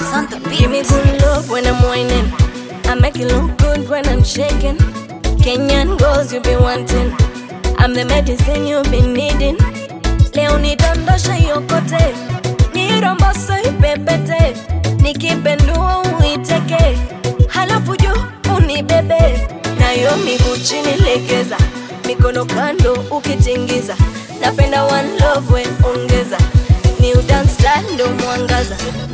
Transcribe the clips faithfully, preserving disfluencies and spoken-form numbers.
on the beat. Give me good love when I'm whining. I make it look good when I'm shaking. Kenyan girls you be wanting. I'm the medicine you be needing. Leo nidondosha yokote, niromboso ipepete, nikipendua uiteke, halafu juu unibebe. Nayo miguu chini legeza, mikono kando ukitingiza. Napenda one love we ongeza, new dance style ndo mwangaza.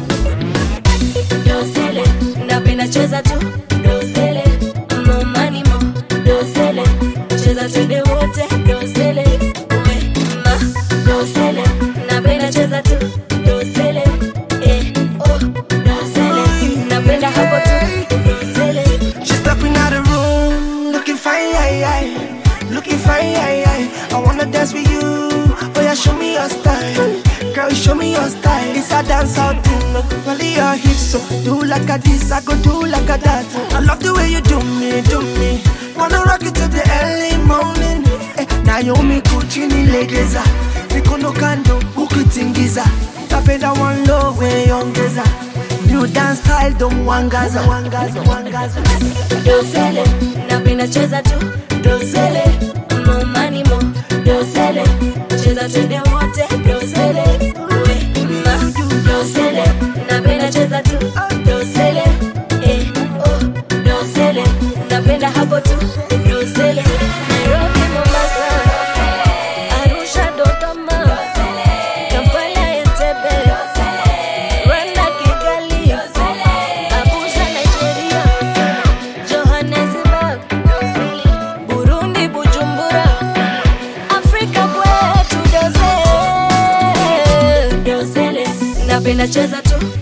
Dosele, napenda cheza tu, dosele, mo money mo, dosele, cheza twende wote, dosele, we ma, dosele, napenda cheza tu, dosele, eh, oh, dosele, napenda hapo tu, dosele. She's stepping out the room, looking fine, aye, aye. Looking fine, aye, aye. I wanna dance with you, oh yeah, show me your style. Girl, show me your style. It's a dance out thing, look, only your hips. So do like a this, I go do like a that. I love the way you do me, do me. Wanna rock it till the early morning. Eh, Naomi kuchini legeza, mikono kando ukitingiza. Napenda one love we ongeza, new dance style don't wangaza, wangaza, wangaza. Dosele, napenda cheza tu, dosele, mo money mo, dosele, cheza twende wote, dosele, we ma, dosele, napenda cheza tu, dosele, eh, oh, dosele, napenda hapo tu, dosele. Nairobi, Mombasa, Arusha, Dodoma, Kampala, Entebbe, Rwanda, Kigali, Abuja, Nigeria, Johannesburg, Burundi, Bujumbura, Afrika kwetu, dosele, dosele, napenda cheza tu.